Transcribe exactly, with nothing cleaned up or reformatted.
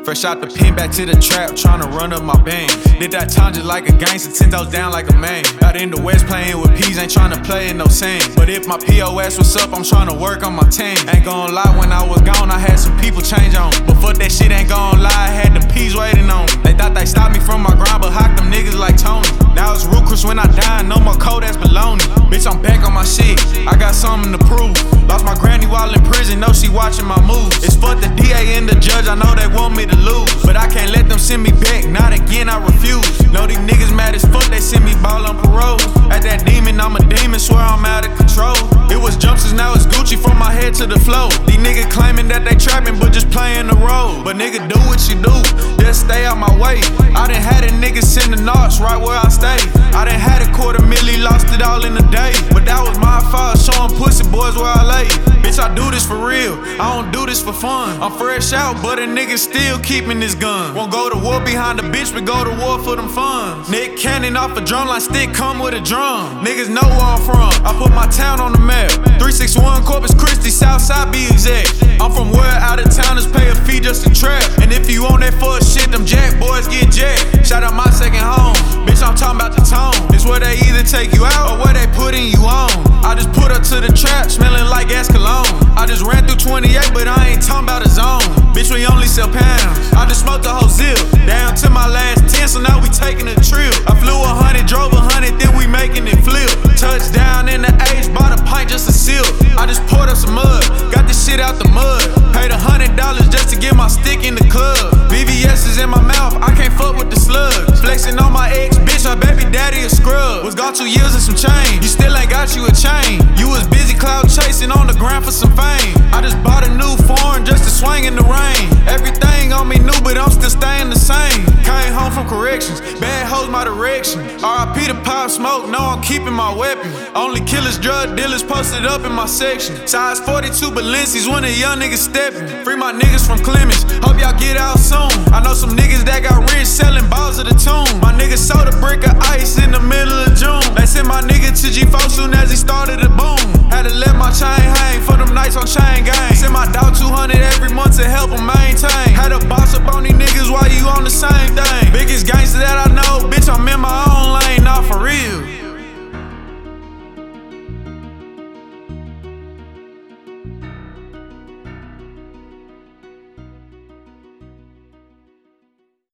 Fresh out the pen, back to the trap, tryna run up my bang. Did that time just like a gangster, ten toes down like a man. Out in the West playing with peas, ain't tryna play in no sand. But if my P O S was up, I'm tryna work on my team. Ain't gon' lie, when I was gone, I had some people change on. But fuck that shit, ain't gon' lie, I had them peas waiting on me. They thought they stopped me from my grind, but hocked them niggas like Tony. Now it's Rutgers when I die, no more cold ass baloney. Bitch, I'm back on my shit, I got something to prove. Lost my granny while in prison, know she watching my moves. It's fuck the D A and the judge, I know they want me to lose. But I can't let them send me back, not again, I refuse. Know these niggas mad as fuck, they send me ball on parole. At that demon, I'm a demon, swear I'm out of control. It was jumpsters, now it's Gucci from my head to the floor. These niggas claiming that they trapping, but just playing the role. But nigga, do what you do, just stay out my way. I done had a nigga send the knots right where I stay. I done had a quarter milli, lost it all in a day. But that was my fault, showing pussy boys where I lay. Bitch, I do this for real, I don't do this for fun. I'm fresh out, but a nigga still keeping his gun. Won't go to war behind the bitch, but go to war for them funds. Nick Cannon off a drum line stick, come with a drum. Niggas know where I'm from, I put my town on the map. three six one Corpus Christi, Southside be exact. I'm from where out of towners pay a fee just to trap. And if you on that fuck shit, them jack boys get jacked. Shout out my second home, bitch, I'm talking about the tone. It's where they either take you out or where they putting you on. I just put up to the trap, smelling like gas cologne. I just ran through twenty-eight, but I ain't talking about a zone. Bitch, we only sell pounds, I just smoked the whole zip. Down to my last ten, so now we taking a trip. I flew a hundred, drove a hundred, then we making it flip. Touchdown in the H, bought a pint just a sip. I just poured up some mud, got this shit out the mud. Paid a hundred dollars just to get my stick in the club. B V S is in my mouth, I can't fuck with the slugs. Flexing on my ex, bitch, my baby daddy a scrub. Was gone two years and some change, you still ain't got you a chain. You was busy cloud chasing on the ground for some fame. I just bought a new foreign just to swing in the rain. Everything on me new, but I'm still staying the same. Came home from corrections, bad hoes my direction. R I P to Pop Smoke, know I'm keeping my weapon. Only killers, drug dealers posted up in my section. Size forty-two Balenci's when a young nigga stepping. Free my niggas from Clemens, hope y'all get out soon. I know some niggas that got rich selling balls of the tomb. My nigga sold a brick of ice in the middle of June. They sent my nigga to G four soon as he started to boom. Had to let my chain hang for them nights on chain gang. Send my dog two hundred every month to help him maintain. Had to boss up on these niggas while you on the same thing.